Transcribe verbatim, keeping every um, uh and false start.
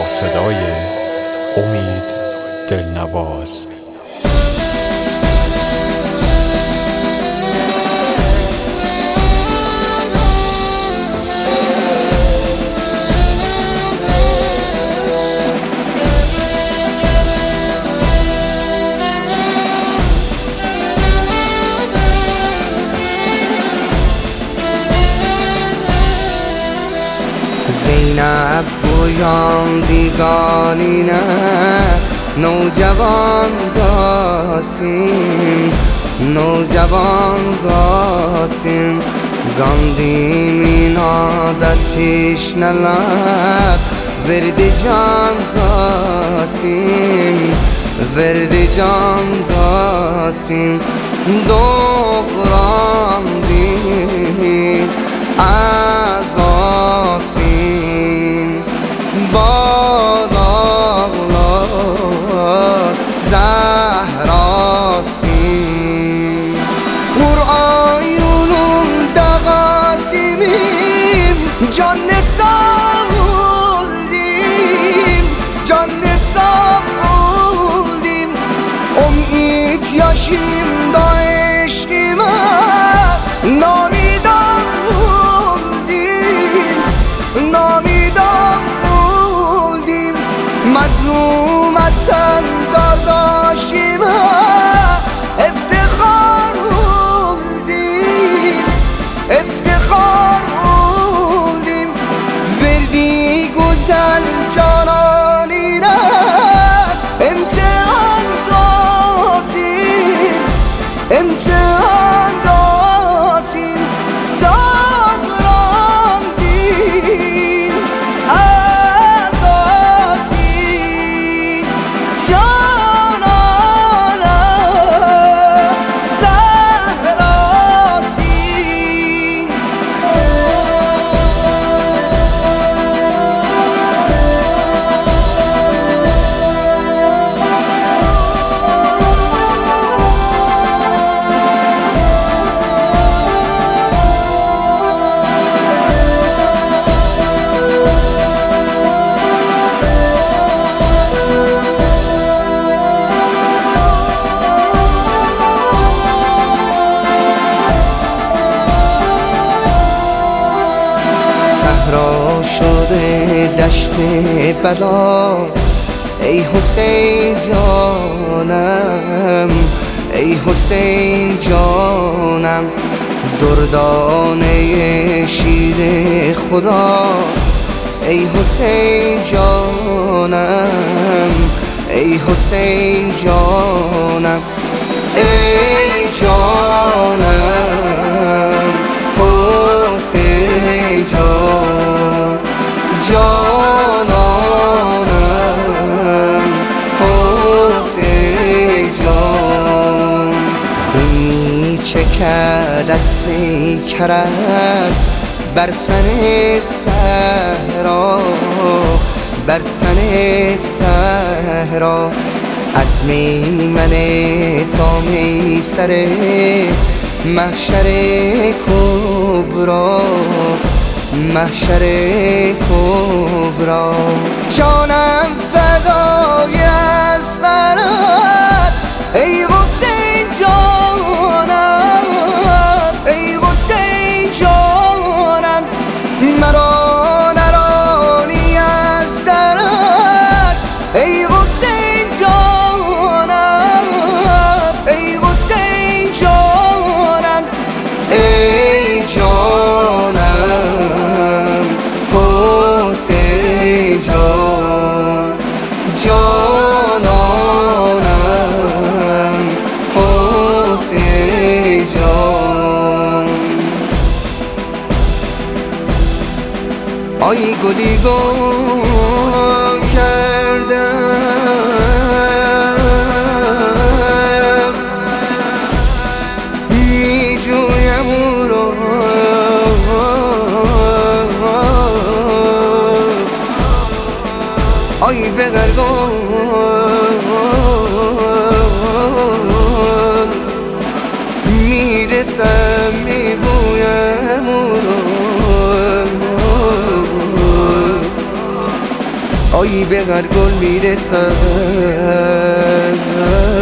صدای امید دلنواز. زینب بویان دیگانی نه نوجوان گاسیم نوجوان گاسیم گاندی مینادتیش نلک وردی جان گاسیم وردی جان گاسیم دوران دی از آسیم باد آغلار زهراسیم قرآیونون دقاسیمیم جان نساولدیم جان نساولدیم امید یاشیم دا عشقیم نامیدم بولدیم نامیدم بولدیم مظلوم اصلا درداشیم افتخار بولدیم افتخار بولدیم وردی گزل جانانی را امتحان دازیم امتحان دازیم دارم دین از آسیم جانانه زهراسیم صحرا شده دشت بلا ای حسین جانم ای حسین جانم دردانه شیر خدا ای حسین جانم ای حسین جانم ای جانم حسین جان جانانم حسین جان خونی چکد اسب کرد بر تن صحرا بر تن صحرا از میمن تا میسر محشر کبرا محشر کبرا جانم فدای اصغرت ای حسین جانم ای حسین جانم مرا نرانی از درت ای حسین جانم ای حسین جانم ای جانم حسین جان جانانم حسین جان آی گلی گم کردم می جویم او را آی بغرگان میرسم میبویم او را گاهی به غرگل میرسم.